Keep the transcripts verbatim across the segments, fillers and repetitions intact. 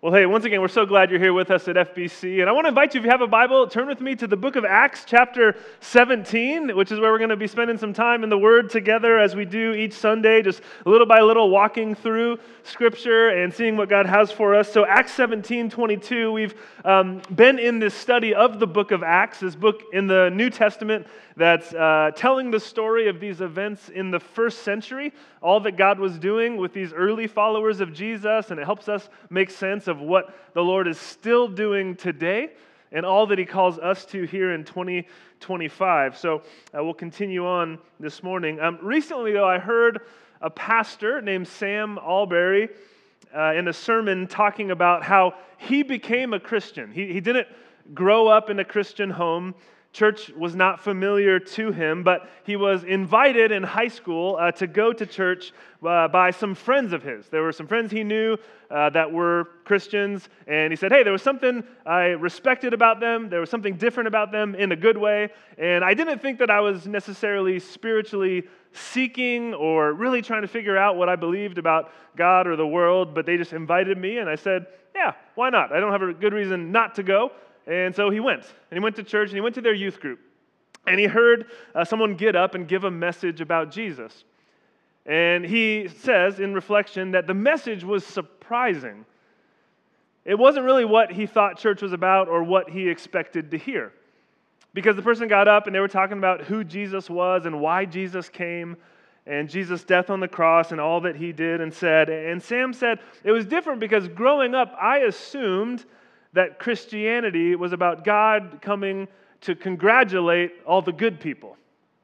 Well, hey, once again, we're so glad you're here with us at F B C. And I want to invite you, if you have a Bible, turn with me to the book of Acts, chapter seventeen, which is where we're going to be spending some time in the Word together as we do each Sunday, just little by little walking through Scripture and seeing what God has for us. So Acts seventeen twenty-two, we've um, been in this study of the book of Acts, this book in the New Testament that's uh, telling the story of these events in the first century, all that God was doing with these early followers of Jesus, and it helps us make sense of what the Lord is still doing today and all that He calls us to here in twenty twenty-five. So uh, we'll continue on this morning. Um, recently, though, I heard a pastor named Sam Allberry uh, in a sermon talking about how he became a Christian. He, he didn't grow up in a Christian home. Church was not familiar to him, but he was invited in high school uh, to go to church uh, by some friends of his. There were some friends he knew uh, that were Christians, and he said, hey, there was something I respected about them. There was something different about them in a good way, and I didn't think that I was necessarily spiritually seeking or really trying to figure out what I believed about God or the world, but they just invited me, and I said, yeah, why not? I don't have a good reason not to go. And so he went, and he went to church, and he went to their youth group, and he heard uh, someone get up and give a message about Jesus. And he says, in reflection, that the message was surprising. It wasn't really what he thought church was about or what he expected to hear. Because the person got up, and they were talking about who Jesus was and why Jesus came, and Jesus' death on the cross and all that he did and said. And Sam said, it was different because growing up, I assumed that Christianity was about God coming to congratulate all the good people.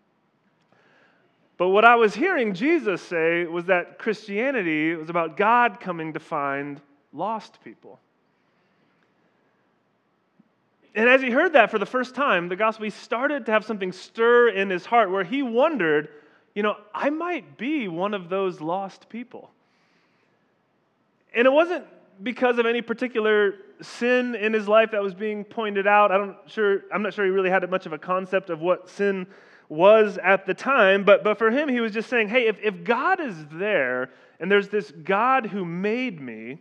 But what I was hearing Jesus say was that Christianity was about God coming to find lost people. And as he heard that for the first time, the gospel, he started to have something stir in his heart where he wondered, you know, I might be one of those lost people. And it wasn't because of any particular sin in his life that was being pointed out. I don't sure, I'm not sure he really had much of a concept of what sin was at the time, but, but for him, he was just saying, hey, if, if God is there, and there's this God who made me,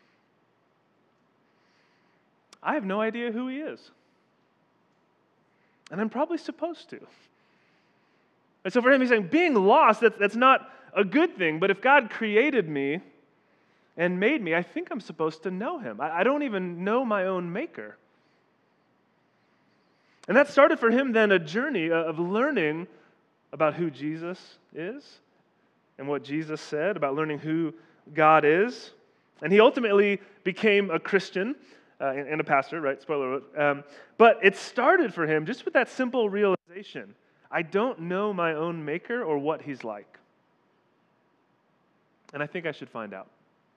I have no idea who He is. And I'm probably supposed to. And so for him, he's saying, being lost, that's, that's not a good thing, but if God created me and made me, I think I'm supposed to know Him. I, I don't even know my own Maker. And that started for him then a journey of learning about who Jesus is and what Jesus said, about learning who God is. And he ultimately became a Christian uh, and a pastor, right? Spoiler alert. Um, but it started for him just with that simple realization. I don't know my own Maker or what He's like. And I think I should find out.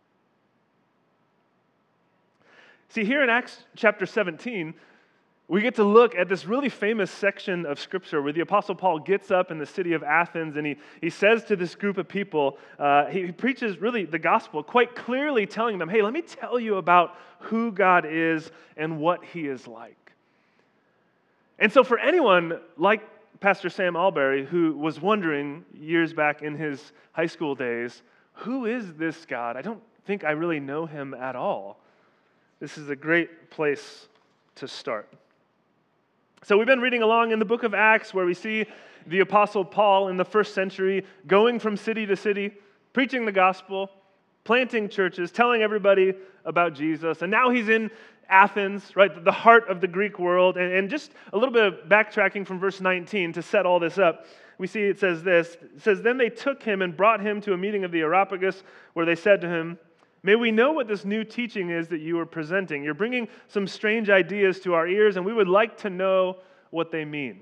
See, here in Acts chapter seventeen, we get to look at this really famous section of Scripture where the Apostle Paul gets up in the city of Athens and he, he says to this group of people, uh, he, he preaches really the gospel, quite clearly telling them, hey, let me tell you about who God is and what He is like. And so for anyone like Pastor Sam Allberry, who was wondering years back in his high school days, who is this God? I don't think I really know Him at all. This is a great place to start. So we've been reading along in the book of Acts where we see the Apostle Paul in the first century going from city to city, preaching the gospel, planting churches, telling everybody about Jesus. And now he's in Athens, right, the heart of the Greek world. And, and just a little bit of backtracking from verse nineteen to set all this up. We see it says this. It says, then they took him and brought him to a meeting of the Areopagus where they said to him, may we know what this new teaching is that you are presenting. You're bringing some strange ideas to our ears, and we would like to know what they mean.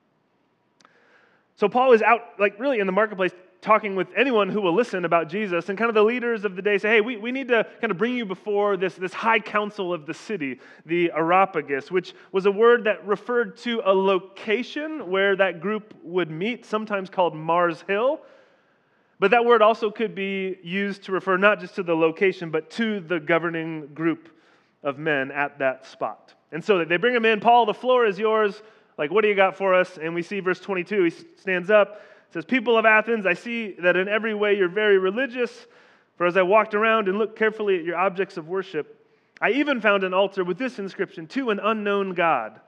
So Paul is out, like really in the marketplace, talking with anyone who will listen about Jesus, and kind of the leaders of the day say, hey, we, we need to kind of bring you before this, this high council of the city, the Areopagus, which was a word that referred to a location where that group would meet, sometimes called Mars Hill. But that word also could be used to refer not just to the location, but to the governing group of men at that spot. And so they bring him in. Paul, the floor is yours. Like, what do you got for us? And we see verse twenty-two. He stands up, says, people of Athens, I see that in every way you're very religious. For as I walked around and looked carefully at your objects of worship, I even found an altar with this inscription, to an unknown God.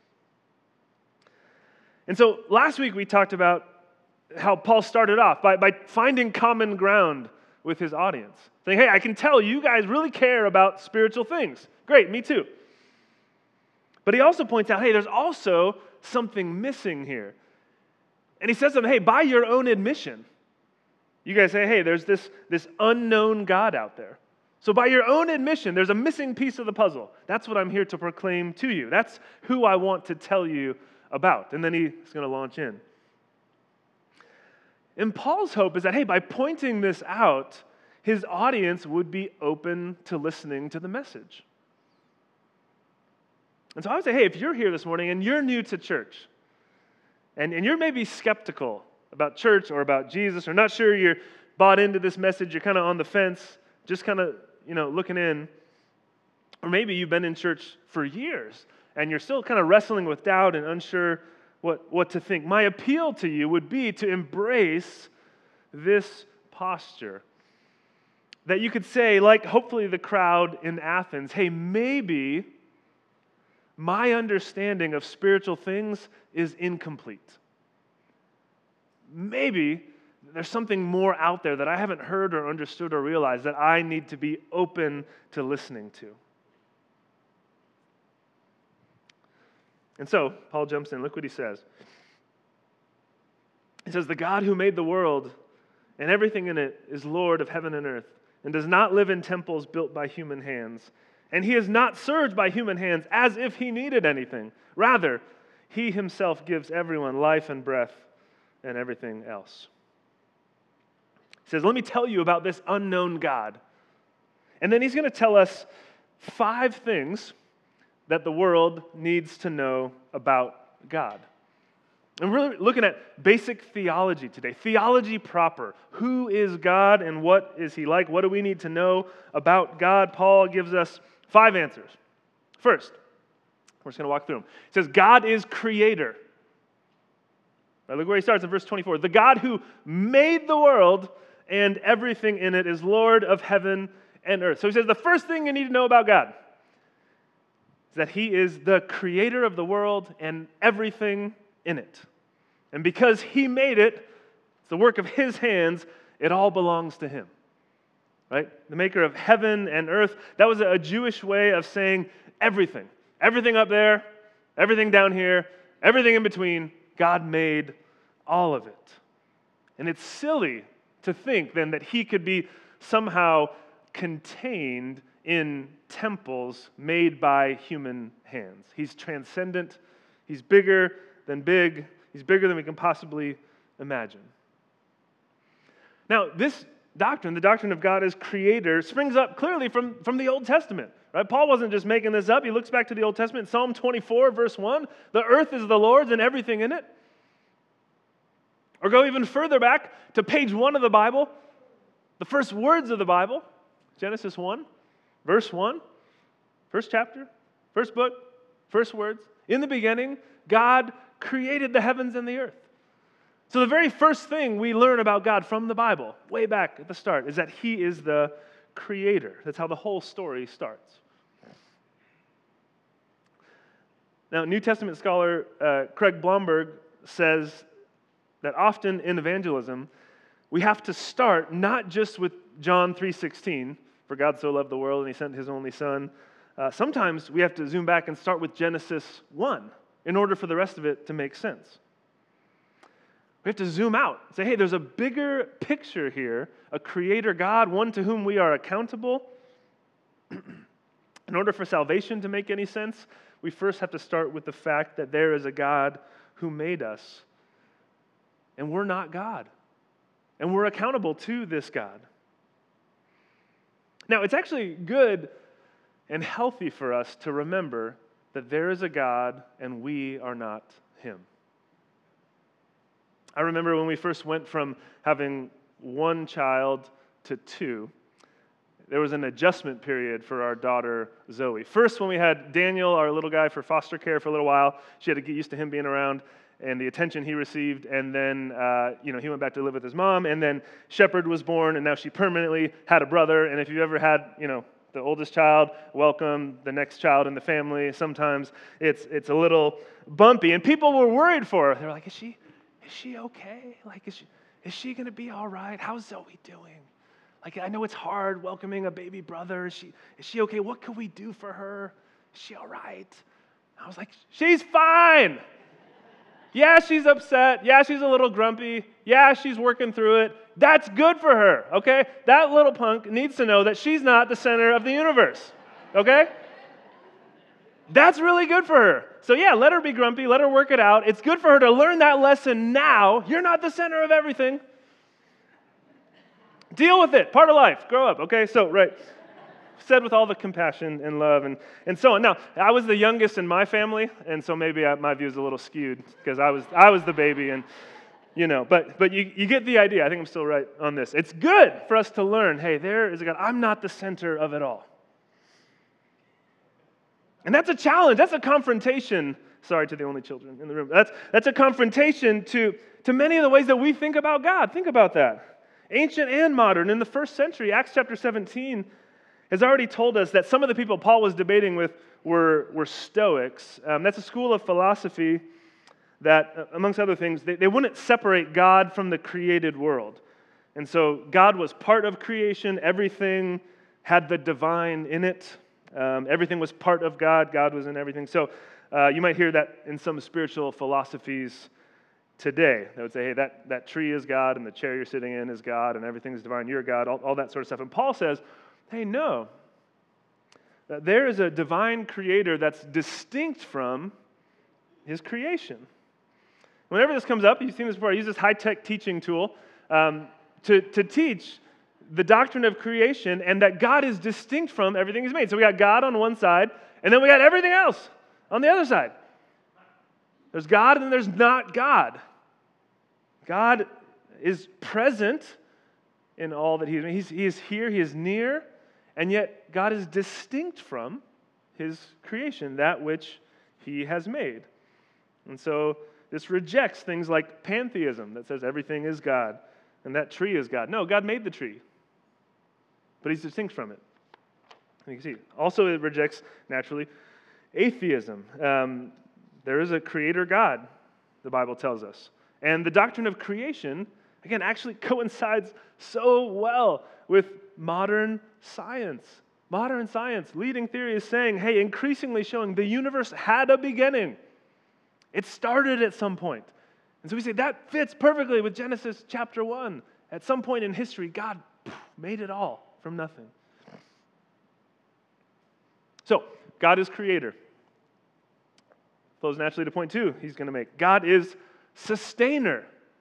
And so last week we talked about how Paul started off by, by finding common ground with his audience. Saying, hey, I can tell you guys really care about spiritual things. Great, me too. But he also points out, hey, there's also something missing here. And he says to them, hey, by your own admission, you guys say, hey, there's this, this unknown God out there. So by your own admission, there's a missing piece of the puzzle. That's what I'm here to proclaim to you. That's who I want to tell you about. And then he's going to launch in. And Paul's hope is that, hey, by pointing this out, his audience would be open to listening to the message. And so I would say, hey, if you're here this morning and you're new to church, and, and you're maybe skeptical about church or about Jesus, or not sure you're bought into this message, you're kind of on the fence, just kind of, you know, looking in, or maybe you've been in church for years, and you're still kind of wrestling with doubt and unsure what, what to think. My appeal to you would be to embrace this posture. That you could say, like hopefully the crowd in Athens, hey, maybe my understanding of spiritual things is incomplete. Maybe there's something more out there that I haven't heard or understood or realized that I need to be open to listening to. And so, Paul jumps in. Look what he says. He says, the God who made the world and everything in it is Lord of heaven and earth, and does not live in temples built by human hands. And he is not served by human hands as if he needed anything. Rather, he himself gives everyone life and breath and everything else. He says, let me tell you about this unknown God. And then he's going to tell us five things that the world needs to know about God. And we're really looking at basic theology today, theology proper. Who is God and what is he like? What do we need to know about God? Paul gives us five answers. First, we're just going to walk through them. He says, God is creator. Right, look where he starts in verse twenty-four. The God who made the world and everything in it is Lord of heaven and earth. So he says the first thing you need to know about God is that he is the creator of the world and everything in it. And because he made it, it's the work of his hands, it all belongs to him. Right? The maker of heaven and earth. That was a Jewish way of saying everything. Everything up there, everything down here, everything in between, God made all of it. And it's silly to think then that he could be somehow contained in temples made by human hands. He's transcendent. He's bigger than big. He's bigger than we can possibly imagine. Now, this doctrine, the doctrine of God as creator, springs up clearly from, from the Old Testament. Right? Paul wasn't just making this up. He looks back to the Old Testament. Psalm twenty-four, verse one, the earth is the Lord's and everything in it. Or go even further back to page one of the Bible, the first words of the Bible, Genesis one, verse one, first chapter, first book, first words. In the beginning, God created the heavens and the earth. So the very first thing we learn about God from the Bible, way back at the start, is that he is the creator. That's how the whole story starts. Now, New Testament scholar uh, Craig Blomberg says that often in evangelism, we have to start not just with John three sixteen, for God so loved the world and he sent his only son. Uh, sometimes we have to zoom back and start with Genesis one in order for the rest of it to make sense. We have to zoom out and say, hey, there's a bigger picture here, a creator God, one to whom we are accountable. In order for salvation to make any sense, we first have to start with the fact that there is a God who made us, and we're not God, and we're accountable to this God. Now, it's actually good and healthy for us to remember that there is a God and we are not him. I remember when we first went from having one child to two, there was an adjustment period for our daughter, Zoe. First, when we had Daniel, our little guy, for foster care for a little while, she had to get used to him being around and the attention he received, and then uh, you know he went back to live with his mom, and then Shepherd was born, and now she permanently had a brother, and if you've ever had, you know, The oldest child, welcome. The next child in the family, sometimes it's it's a little bumpy. And people were worried for her. They were like, is she, is she okay? Like, is she, is she going to be all right? How's Zoe doing? Like, I know it's hard welcoming a baby brother. Is she, is she okay? What can we do for her? Is she all right? I was like, she's fine. Yeah, she's upset. Yeah, she's a little grumpy. Yeah, she's working through it. That's good for her, okay? That little punk needs to know that she's not the center of the universe, okay? That's really good for her. So yeah, let her be grumpy. Let her work it out. It's good for her to learn that lesson now. You're not the center of everything. Deal with it. Part of life. Grow up, okay? So, right. Said with all the compassion and love and, and so on. Now, I was the youngest in my family, and so maybe I, my view is a little skewed because I was I was the baby, and you know, but but you, you get the idea. I think I'm still right on this. It's good for us to learn, hey, there is a God. I'm not the center of it all. And that's a challenge. That's a confrontation. Sorry to the only children in the room. That's that's a confrontation to, to many of the ways that we think about God. Think about that. Ancient and modern. In the first century, Acts chapter seventeen has already told us that some of the people Paul was debating with were, were Stoics. Um, that's a school of philosophy that, amongst other things, they, they wouldn't separate God from the created world. And so God was part of creation. Everything had the divine in it. Um, everything was part of God. God was in everything. So uh, you might hear that in some spiritual philosophies today. They would say, hey, that, that tree is God, and the chair you're sitting in is God, and everything is divine. You're God, all, all that sort of stuff. And Paul says, hey, no. There is a divine creator that's distinct from his creation. Whenever this comes up, you've seen this before, I use this high-tech teaching tool um, to, to teach the doctrine of creation and that God is distinct from everything he's made. So we got God on one side, and then we got everything else on the other side. There's God and there's not God. God is present in all that he's made. He's, he is here, he is near, and yet God is distinct from his creation, that which he has made. And so this rejects things like pantheism that says everything is God and that tree is God. No, God made the tree, but he's distinct from it. And you can see. Also, it rejects, naturally, atheism. Um, there is a creator God, the Bible tells us. And the doctrine of creation, again, actually coincides so well with modern science. Modern science, leading theory is saying, hey, increasingly showing the universe had a beginning. It started at some point. And so we say that fits perfectly with Genesis chapter one. At some point in history, God made it all from nothing. So, God is creator. Flows naturally to point two he's going to make. God is sustainer.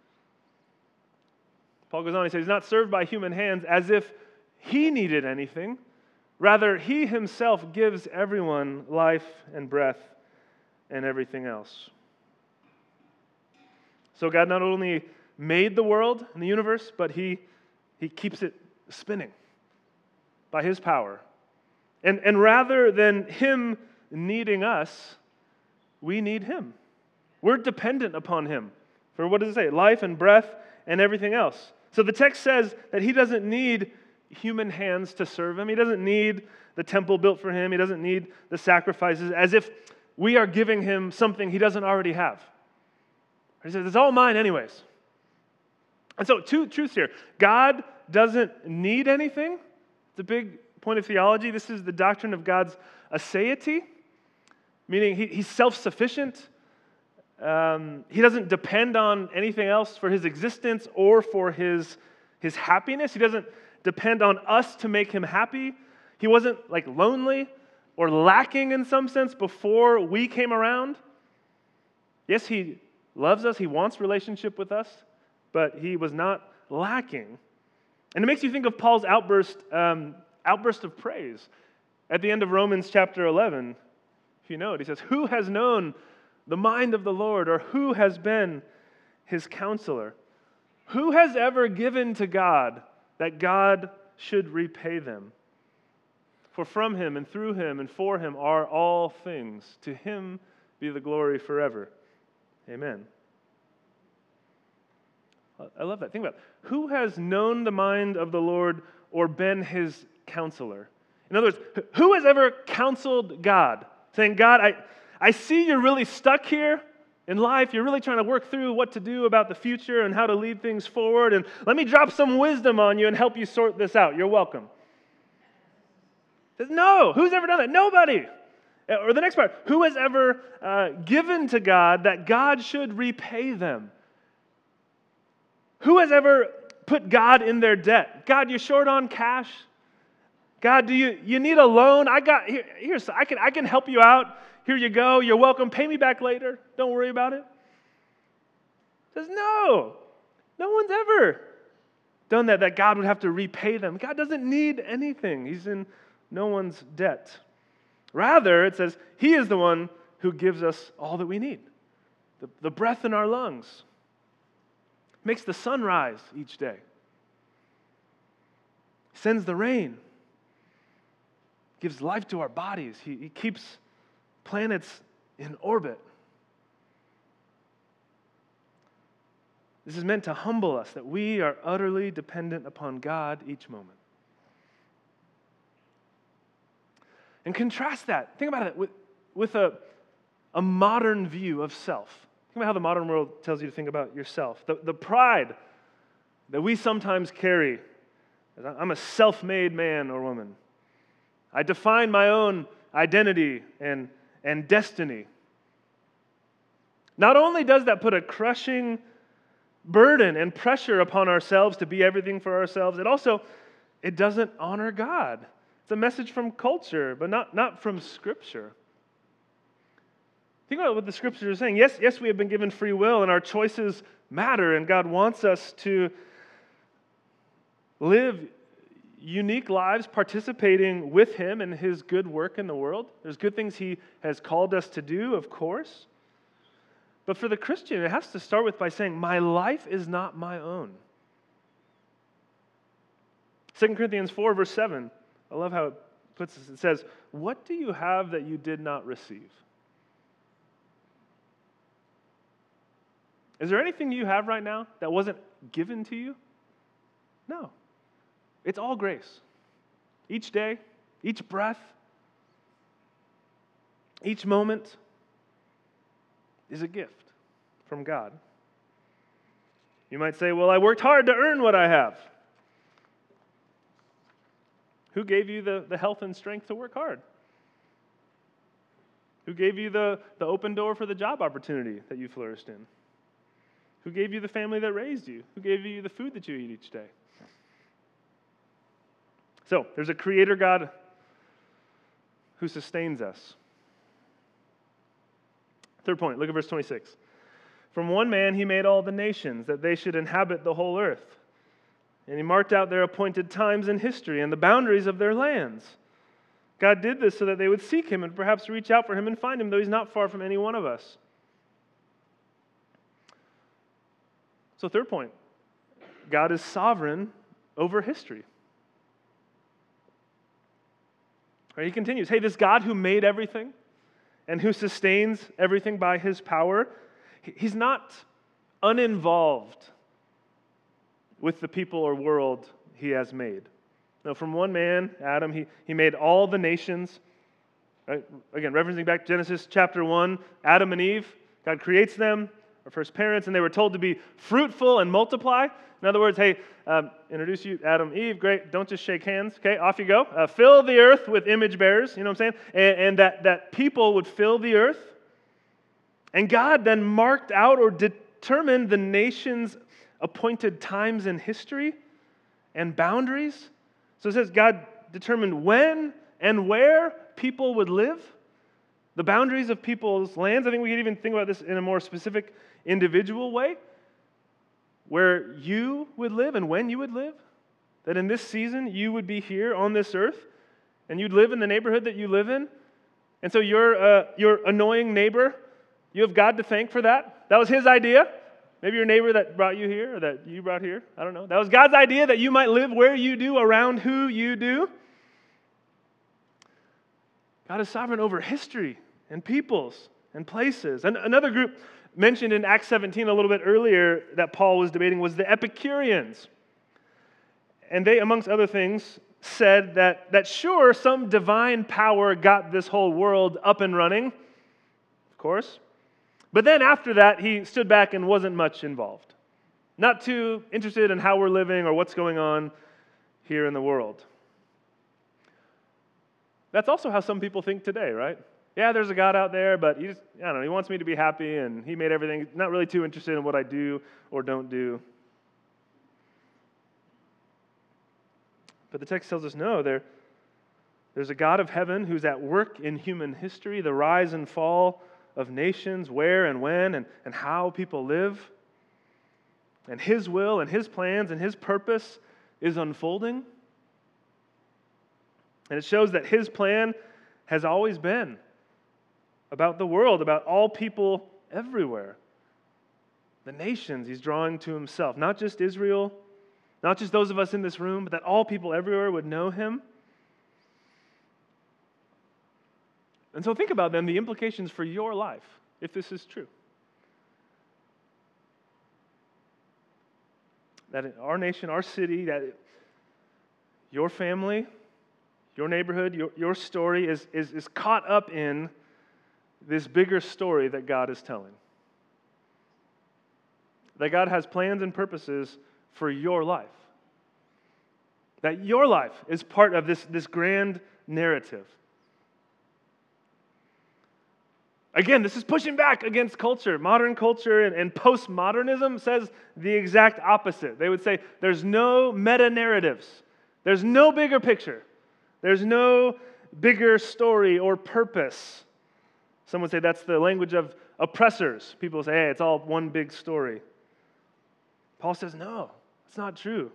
Paul goes on, he says, he's not served by human hands as if he needed anything. Rather, he himself gives everyone life and breath and everything else. So God not only made the world and the universe, but he, he keeps it spinning by his power. And, and rather than him needing us, we need him. We're dependent upon him for, what does it say? Life and breath and everything else. So the text says that he doesn't need human hands to serve him. He doesn't need the temple built for him. He doesn't need the sacrifices, as if we are giving him something he doesn't already have. He says, it's all mine anyways. And so, two truths here. God doesn't need anything. It's a big point of theology. This is the doctrine of God's aseity, meaning he, he's self-sufficient. Um, he doesn't depend on anything else for his existence or for his, his happiness. He doesn't depend on us to make him happy. He wasn't like lonely or lacking in some sense before we came around. Yes, he loves us. He wants relationship with us, but he was not lacking. And it makes you think of Paul's outburst, um, outburst of praise at the end of Romans chapter eleven. If you know it, he says, "Who has known the mind of the Lord, or who has been his counselor? Who has ever given to God that God should repay them? For from him and through him and for him are all things. To him be the glory forever. Amen." I love that. Think about it. Who has known the mind of the Lord or been his counselor? In other words, who has ever counseled God, saying, God, I, I see you're really stuck here in life. You're really trying to work through what to do about the future and how to lead things forward, and let me drop some wisdom on you and help you sort this out. You're welcome. Says, no. Who's ever done that? Nobody. Or the next part, who has ever uh, given to God that God should repay them? Who has ever put God in their debt? God, you're short on cash. God, do you, you need a loan? I got here, here's I can I can help you out. Here you go. You're welcome. Pay me back later. Don't worry about it. Says no. No one's ever done that, that God would have to repay them. God doesn't need anything. He's in no one's debt. Rather, it says He is the one who gives us all that we need. The, the breath in our lungs. Makes the sun rise each day. Sends the rain. Gives life to our bodies. He, he keeps planets in orbit. This is meant to humble us, that we are utterly dependent upon God each moment. And contrast that. Think about it with, with a, a modern view of self. Think about how the modern world tells you to think about yourself. The, the pride that we sometimes carry. I'm a self-made man or woman. I define my own identity and, and destiny. Not only does that put a crushing burden and pressure upon ourselves to be everything for ourselves, it also, it doesn't honor God. It's a message from culture, but not, not from Scripture. Think about what the Scripture is saying. Yes, yes, we have been given free will, and our choices matter, and God wants us to live unique lives participating with Him in His good work in the world. There's good things He has called us to do, of course. But for the Christian, it has to start with by saying, my life is not my own. Second Corinthians four, verse seven. I love how it puts this. It says, what do you have that you did not receive? Is there anything you have right now that wasn't given to you? No. It's all grace. Each day, each breath, each moment is a gift from God. You might say, well, I worked hard to earn what I have. Who gave you the, the health and strength to work hard? Who gave you the, the open door for the job opportunity that you flourished in? Who gave you the family that raised you? Who gave you the food that you eat each day? So, there's a creator God who sustains us. Third point, look at verse twenty-six. From one man He made all the nations, that they should inhabit the whole earth. And He marked out their appointed times in history and the boundaries of their lands. God did this so that they would seek Him and perhaps reach out for Him and find Him, though He's not far from any one of us. So third point, God is sovereign over history. Right, He continues, hey, this God who made everything and who sustains everything by His power, He's not uninvolved with the people or world He has made. No, from one man, Adam, he, he made all the nations. Right? Again, referencing back to Genesis chapter one, Adam and Eve, God creates them, our first parents, and they were told to be fruitful and multiply. In other words, hey, um, introduce you, Adam, Eve, great, don't just shake hands, okay, off you go. Uh, fill the earth with image bearers, you know what I'm saying? And, and that, that people would fill the earth. And God then marked out or determined the nation's appointed times in history and boundaries. So it says God determined when and where people would live, the boundaries of people's lands. I think we could even think about this in a more specific individual way, where you would live and when you would live, that in this season you would be here on this earth and you'd live in the neighborhood that you live in. And so your, uh, your annoying neighbor, you have God to thank for that. That was His idea. Maybe your neighbor that brought you here or that you brought here. I don't know. That was God's idea that you might live where you do, around who you do. God is sovereign over history and peoples and places. And another group mentioned in Acts seventeen a little bit earlier that Paul was debating was the Epicureans. And they, amongst other things, said that, that sure, some divine power got this whole world up and running, of course, but then after that, he stood back and wasn't much involved. Not too interested in how we're living or what's going on here in the world. That's also how some people think today, right? Yeah, there's a God out there, but he just, I don't know, he wants me to be happy, and he made everything, not really too interested in what I do or don't do. But the text tells us no, there, there's a God of heaven who's at work in human history, the rise and fall of nations, where and when and, and how people live. And his will and his plans and his purpose is unfolding. And it shows that his plan has always been about the world, about all people everywhere. The nations he's drawing to himself, not just Israel, not just those of us in this room, but that all people everywhere would know him. And so think about then the implications for your life, if this is true. That in our nation, our city, that your family, your neighborhood, your, your story is, is, is caught up in this bigger story that God is telling. That God has plans and purposes for your life. That your life is part of this, this grand narrative. Again, this is pushing back against culture. Modern culture and, and postmodernism says the exact opposite. They would say there's no meta-narratives. There's no bigger picture. There's no bigger story or purpose. Some would say that's the language of oppressors. People say, hey, it's all one big story. Paul says, no, it's not true.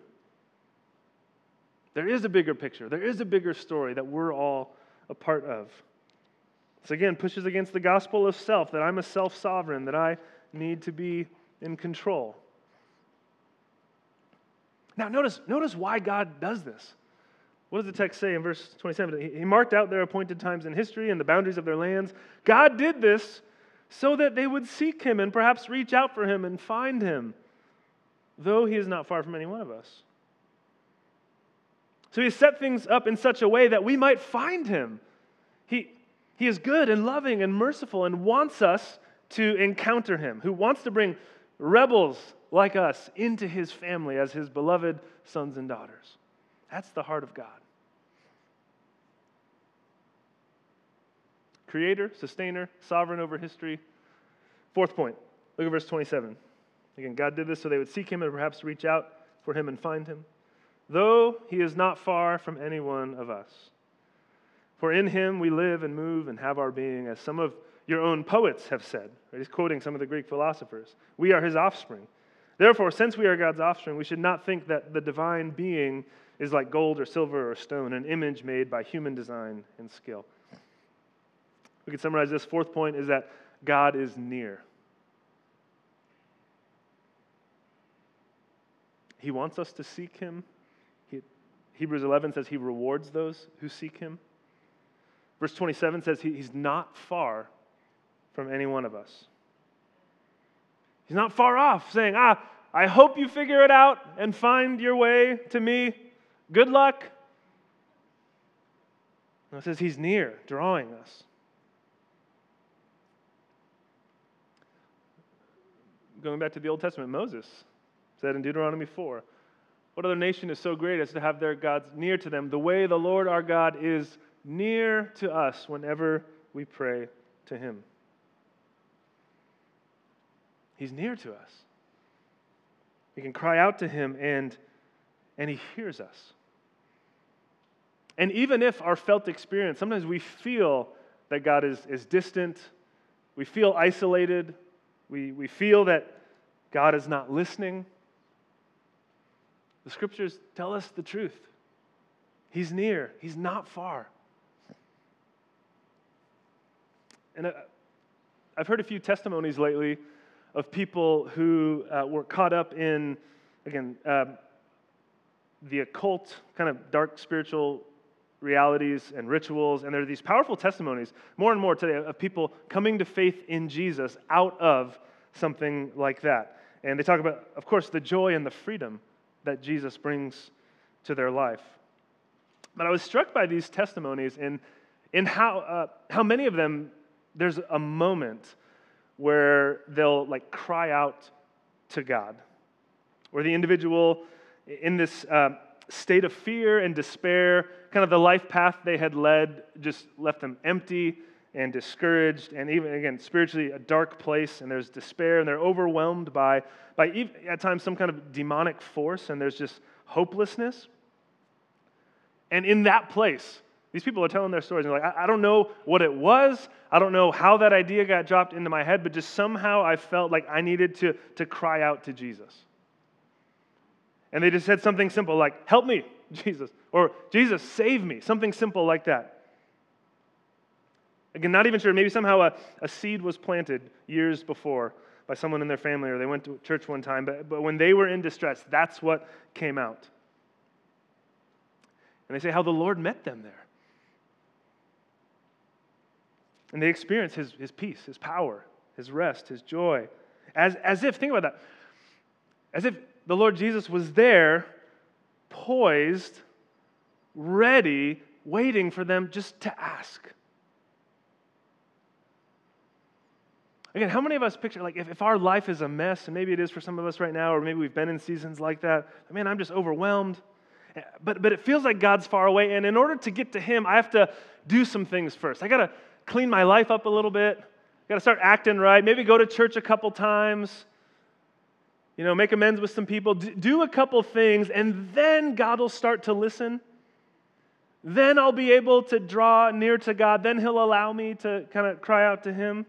There is a bigger picture. There is a bigger story that we're all a part of. This again pushes against the gospel of self, that I'm a self-sovereign, that I need to be in control. Now notice, notice why God does this. What does the text say in verse twenty-seven? He marked out their appointed times in history and the boundaries of their lands. God did this so that they would seek him and perhaps reach out for him and find him, though he is not far from any one of us. So he set things up in such a way that we might find him. He, he is good and loving and merciful and wants us to encounter him, who wants to bring rebels like us into his family as his beloved sons and daughters. That's the heart of God. Creator, sustainer, sovereign over history. Fourth point, look at verse twenty-seven. Again, God did this so they would seek him and perhaps reach out for him and find him, though he is not far from any one of us. For in him we live and move and have our being, as some of your own poets have said. Right? He's quoting some of the Greek philosophers. We are his offspring. Therefore, since we are God's offspring, we should not think that the divine being is like gold or silver or stone, an image made by human design and skill. We can summarize this. Fourth point is that God is near. He wants us to seek him. He, Hebrews eleven says he rewards those who seek him. Verse twenty-seven says he, he's not far from any one of us. He's not far off saying, ah, I hope you figure it out and find your way to me. Good luck. No, it says he's near, drawing us. Going back to the Old Testament, Moses said in Deuteronomy four, what other nation is so great as to have their gods near to them? The way the Lord our God is near to us whenever we pray to him. He's near to us. We can cry out to him and, and he hears us. And even if our felt experience, sometimes we feel that God is, is distant, we feel isolated, we, we feel that God is not listening, the scriptures tell us the truth. He's near. He's not far. And I've heard a few testimonies lately of people who uh, were caught up in, again, uh, the occult, kind of dark spiritual realities and rituals. And there are these powerful testimonies, more and more today, of people coming to faith in Jesus out of something like that. And they talk about, of course, the joy and the freedom that Jesus brings to their life. But I was struck by these testimonies and in how uh, how many of them there's a moment where they'll like cry out to God, where the individual in this uh, state of fear and despair, kind of the life path they had led, just left them empty and discouraged, and even again spiritually a dark place. And there's despair, and they're overwhelmed by by even, at times some kind of demonic force, and there's just hopelessness. And in that place, these people are telling their stories. And they're like, I, I don't know what it was. I don't know how that idea got dropped into my head, but just somehow I felt like I needed to, to cry out to Jesus. And they just said something simple like, help me, Jesus. Or, Jesus, save me. Something simple like that. Again, not even sure. Maybe somehow a, a seed was planted years before by someone in their family, or they went to church one time. But, but when they were in distress, that's what came out. And they say how the Lord met them there. And they experience his, his peace, his power, his rest, his joy. As, as if, think about that, as if the Lord Jesus was there, poised, ready, waiting for them just to ask. Again, how many of us picture, like, if, if our life is a mess, and maybe it is for some of us right now, or maybe we've been in seasons like that, man, I'm just overwhelmed. But, but it feels like God's far away, and in order to get to him, I have to do some things first. I got to clean my life up a little bit. I got to start acting right. Maybe go to church a couple times. You know, make amends with some people. Do a couple things, and then God will start to listen. Then I'll be able to draw near to God. Then he'll allow me to kind of cry out to him.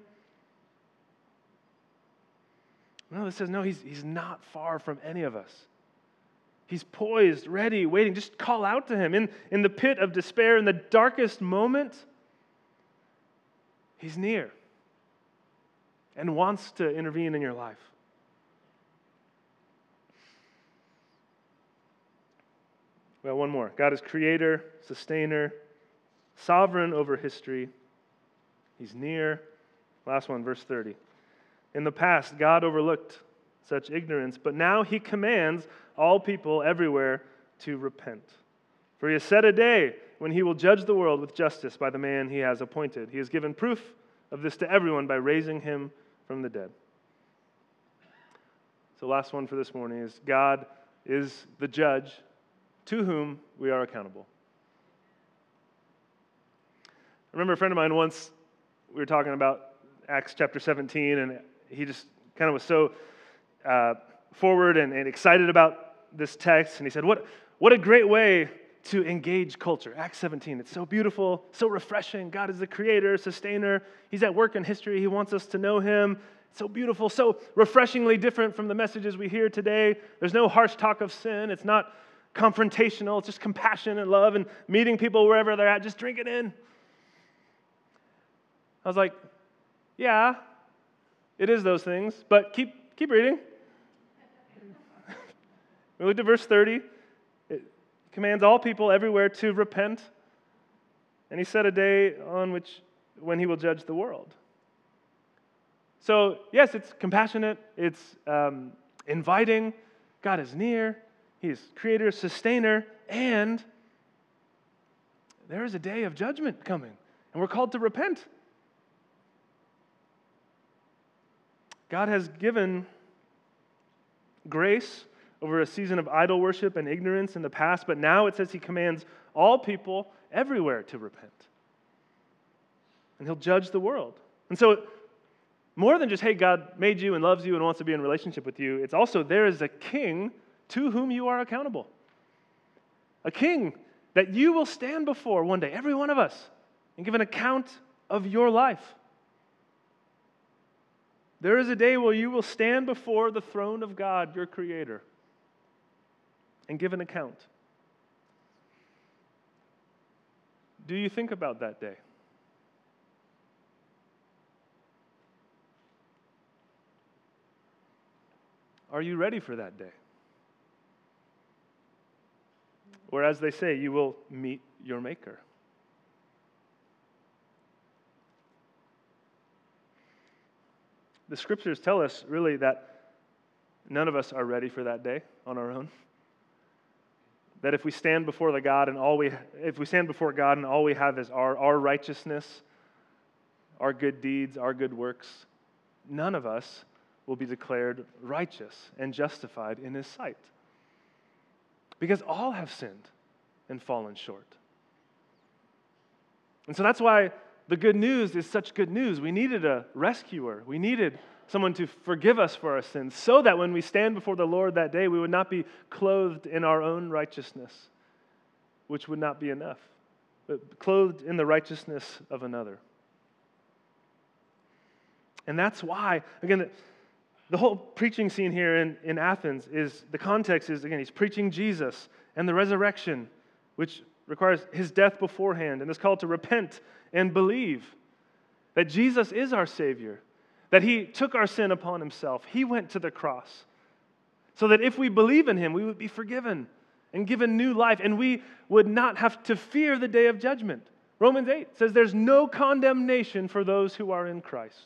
No, it says, no, he's, he's not far from any of us. He's poised, ready, waiting. Just call out to him. In, in the pit of despair, in the darkest moment, he's near and wants to intervene in your life. Well, one more. God is creator, sustainer, sovereign over history. He's near. Last one, verse thirty. In the past, God overlooked such ignorance, but now he commands all people everywhere to repent. For he has set a day when he will judge the world with justice by the man he has appointed. He has given proof of this to everyone by raising him from the dead. So last one for this morning is God is the judge to whom we are accountable. I remember a friend of mine once, we were talking about Acts chapter seventeen, and he just kind of was so uh, forward and, and excited about this text, and he said, what, what a great way to engage culture. Acts seventeen, it's so beautiful, so refreshing. God is the creator, sustainer. He's at work in history. He wants us to know him. It's so beautiful, so refreshingly different from the messages we hear today. There's no harsh talk of sin. It's not confrontational. It's just compassion and love and meeting people wherever they're at. Just drink it in. I was like, yeah, it is those things, but keep keep reading. We looked at verse thirty. It commands all people everywhere to repent. And he set a day on which when he will judge the world. So, yes, it's compassionate. It's um, inviting. God is near. He is creator, sustainer, and there is a day of judgment coming, and we're called to repent. God has given grace over a season of idol worship and ignorance in the past, but now it says he commands all people everywhere to repent. And he'll judge the world. And so, more than just, hey, God made you and loves you and wants to be in relationship with you, it's also there is a king to whom you are accountable. A king that you will stand before one day, every one of us, and give an account of your life. There is a day where you will stand before the throne of God, your Creator, and give an account. Do you think about that day? Are you ready for that day? Or as they say, you will meet your Maker. The scriptures tell us really that none of us are ready for that day on our own. that if we stand before the God and all we if we stand before God and all we have is our, our righteousness, our good deeds, our good works, none of us will be declared righteous and justified in His sight. Because all have sinned and fallen short. And so that's why the good news is such good news. We needed a rescuer. We needed someone to forgive us for our sins so that when we stand before the Lord that day, we would not be clothed in our own righteousness, which would not be enough, but clothed in the righteousness of another. And that's why, again, the, the whole preaching scene here in, in Athens is, the context is, again, he's preaching Jesus and the resurrection, which requires His death beforehand, and this call to repent and believe that Jesus is our Savior, that He took our sin upon Himself. He went to the cross so that if we believe in Him, we would be forgiven and given new life, and we would not have to fear the day of judgment. Romans eight says there's no condemnation for those who are in Christ.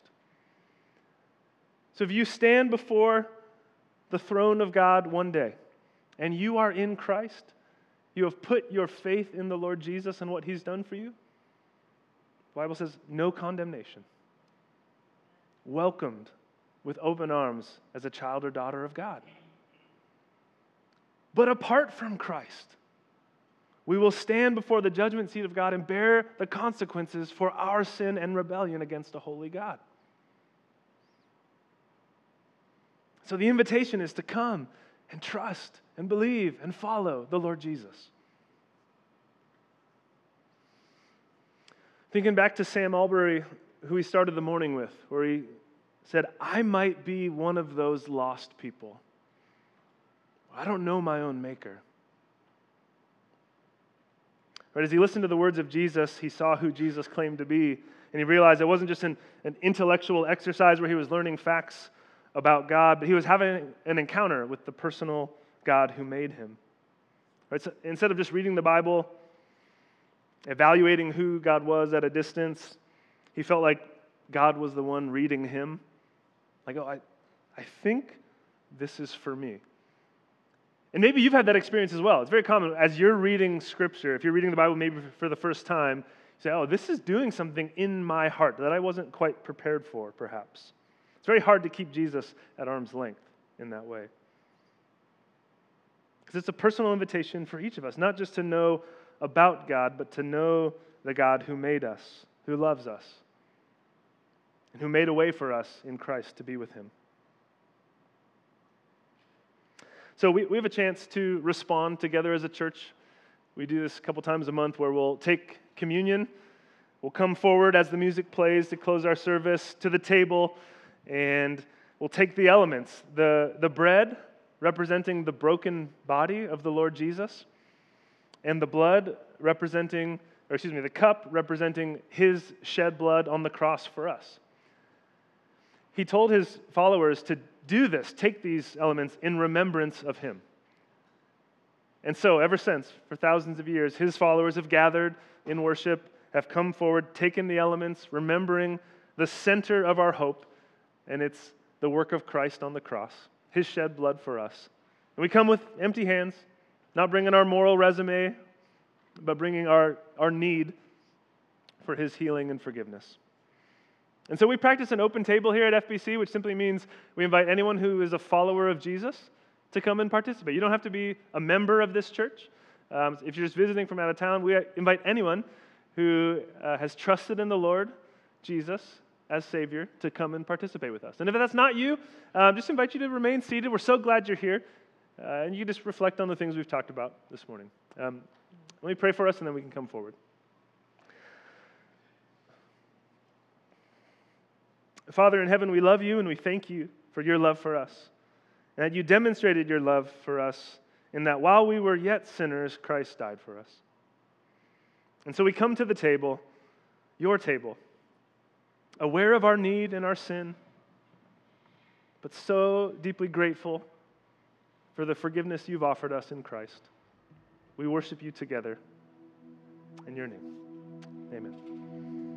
So if you stand before the throne of God one day and you are in Christ, you have put your faith in the Lord Jesus and what He's done for you, the Bible says no condemnation. Welcomed with open arms as a child or daughter of God. But apart from Christ, we will stand before the judgment seat of God and bear the consequences for our sin and rebellion against a holy God. So the invitation is to come and trust and believe and follow the Lord Jesus. Thinking back to Sam Albury, who he started the morning with, where he said, I might be one of those lost people. I don't know my own Maker. Right, as he listened to the words of Jesus, he saw who Jesus claimed to be, and he realized it wasn't just an, an intellectual exercise where he was learning facts about God, but he was having an encounter with the personal God who made him. Right? So instead of just reading the Bible, evaluating who God was at a distance, he felt like God was the one reading him. Like, oh, I, I think this is for me. And maybe you've had that experience as well. It's very common. As you're reading Scripture, if you're reading the Bible maybe for the first time, you say, oh, this is doing something in my heart that I wasn't quite prepared for, perhaps. It's very hard to keep Jesus at arm's length in that way. Because it's a personal invitation for each of us, not just to know about God, but to know the God who made us, who loves us, and who made a way for us in Christ to be with Him. So we, we have a chance to respond together as a church. We do this a couple times a month where we'll take communion. We'll come forward as the music plays to close our service to the table, and we'll take the elements, the, the bread representing the broken body of the Lord Jesus, and the blood representing, or excuse me, the cup representing His shed blood on the cross for us. He told His followers to do this, take these elements in remembrance of Him. And so, ever since, for thousands of years, His followers have gathered in worship, have come forward, taken the elements, remembering the center of our hope, and it's the work of Christ on the cross, His shed blood for us. And we come with empty hands, not bringing our moral resume, but bringing our, our need for His healing and forgiveness. And so we practice an open table here at F B C, which simply means we invite anyone who is a follower of Jesus to come and participate. You don't have to be a member of this church. Um, if you're just visiting from out of town, we invite anyone who uh, has trusted in the Lord Jesus as Savior to come and participate with us. And if that's not you, um, just invite you to remain seated. We're so glad you're here. Uh, and you can just reflect on the things we've talked about this morning. Um, let me pray for us, and then we can come forward. Father in heaven, we love you, and we thank you for your love for us. And that you demonstrated your love for us in that while we were yet sinners, Christ died for us. And so we come to the table, your table, aware of our need and our sin, but so deeply grateful for the forgiveness you've offered us in Christ. We worship you together. In your name, amen.